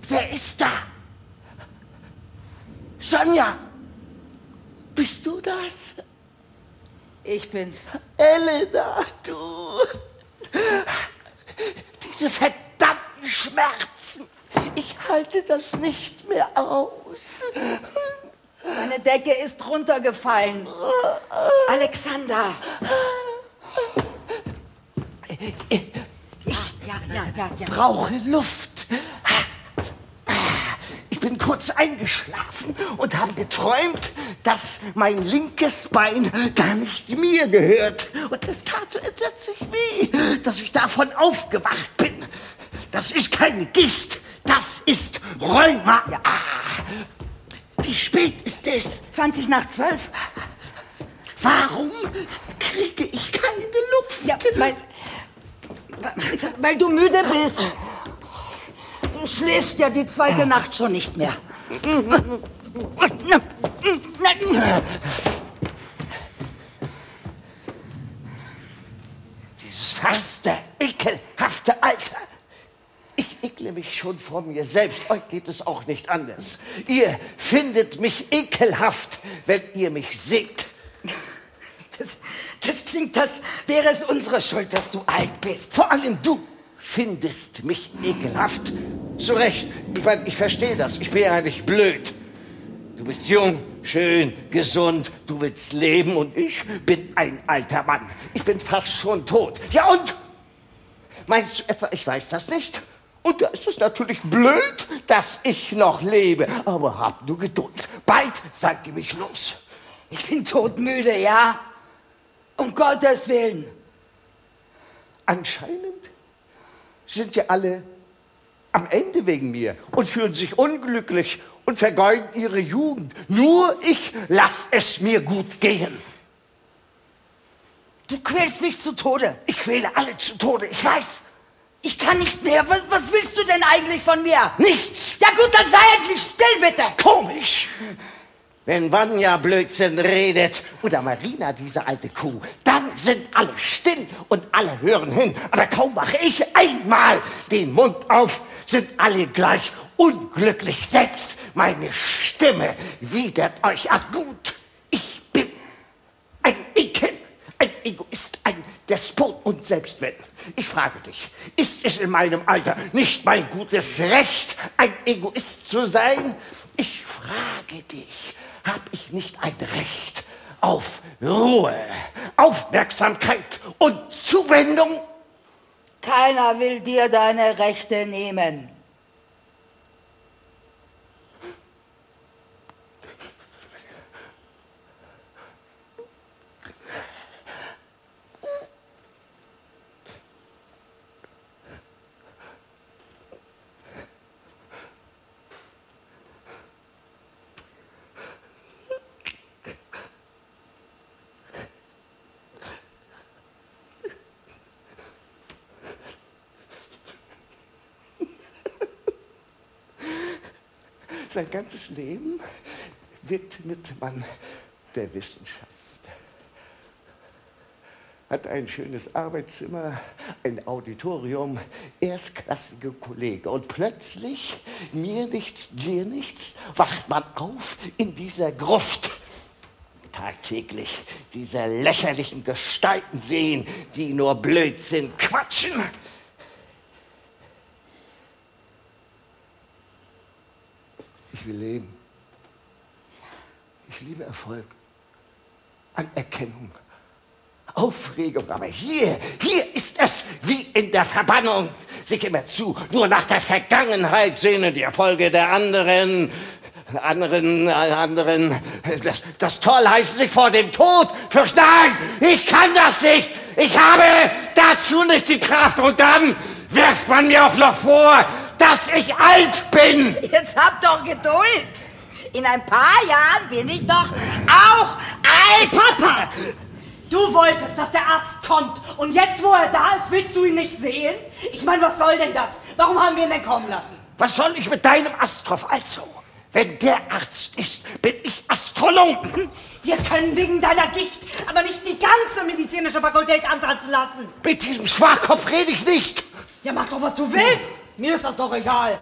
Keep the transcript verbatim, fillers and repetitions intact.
Wer ist da? Sonja, bist du das? Ich bin's. Elena, du. Diese verdammten Schmerzen. Ich halte das nicht mehr aus. Meine Decke ist runtergefallen. Alexander. Ich Ja, ja, ja, ja. brauche Luft. Ich bin kurz eingeschlafen und habe geträumt, dass mein linkes Bein gar nicht mir gehört. Und es tat so entsetzlich weh, dass ich davon aufgewacht bin. Das ist keine Gicht, das ist Rheuma. Ja. Wie spät ist es? zwanzig nach zwölf. Warum kriege ich keine Luft? Ja, weil, weil du müde bist. Du schläfst ja die zweite Nacht schon nicht mehr. Dieses verhasste, ekelhafte Alter. Ich ekle mich schon vor mir selbst. Euch geht es auch nicht anders. Ihr findet mich ekelhaft, wenn ihr mich seht. Das, das klingt, als wäre es unsere Schuld, dass du alt bist. Vor allem du findest mich ekelhaft. Zu Recht. Ich meine, ich verstehe das. Ich bin ja nicht blöd. Du bist jung, schön, gesund. Du willst leben und ich bin ein alter Mann. Ich bin fast schon tot. Ja und? Meinst du etwa, ich weiß das nicht? Und da ist es natürlich blöd, dass ich noch lebe. Aber hab nur Geduld. Bald seid ihr mich los. Ich bin todmüde, ja? Um Gottes Willen. Anscheinend sind ja alle am Ende wegen mir und fühlen sich unglücklich und vergeuden ihre Jugend. Nur ich lass es mir gut gehen. Du quälst mich zu Tode. Ich quäle alle zu Tode, ich weiß. Ich kann nicht mehr. Was, was willst du denn eigentlich von mir? Nichts. Ja gut, dann sei endlich still, bitte. Komisch. Wenn Vanya Blödsinn redet oder Marina, diese alte Kuh, dann sind alle still und alle hören hin. Aber kaum mache ich einmal den Mund auf, sind alle gleich unglücklich. Selbst meine Stimme widert euch an. Gut, ich bin ein Ekel, ein Egoist, ein Despot. Und selbst wenn, ich frage dich, ist es in meinem Alter nicht mein gutes Recht, ein Egoist zu sein? Ich frage dich, habe ich nicht ein Recht auf Ruhe, Aufmerksamkeit und Zuwendung? Keiner will dir deine Rechte nehmen. Sein ganzes Leben widmet man der Wissenschaft. Hat ein schönes Arbeitszimmer, ein Auditorium, erstklassige Kollegen. Und plötzlich, mir nichts, dir nichts, wacht man auf in dieser Gruft. Tagtäglich diese lächerlichen Gestalten sehen, die nur Blödsinn quatschen. Ich will leben. Ich liebe Erfolg, Anerkennung, Aufregung. Aber hier, hier ist es wie in der Verbannung. Sieh immer zu, nur nach der Vergangenheit sehnen die Erfolge der anderen, anderen, anderen. Das, das Toll heißt sich vor dem Tod fürchten. Nein, ich kann das nicht. Ich habe dazu nicht die Kraft. Und dann wirft man mir auch noch vor, dass ich alt bin. Jetzt hab doch Geduld. In ein paar Jahren bin ich doch auch alt. Papa! Du wolltest, dass der Arzt kommt. Und jetzt, wo er da ist, willst du ihn nicht sehen? Ich meine, was soll denn das? Warum haben wir ihn denn kommen lassen? Was soll ich mit deinem Astrof? Also, wenn der Arzt ist, bin ich Astronom. Wir können wegen deiner Gicht aber nicht die ganze medizinische Fakultät antanzen lassen. Mit diesem Schwachkopf rede ich nicht. Ja, mach doch, was du willst. Mir ist das doch egal.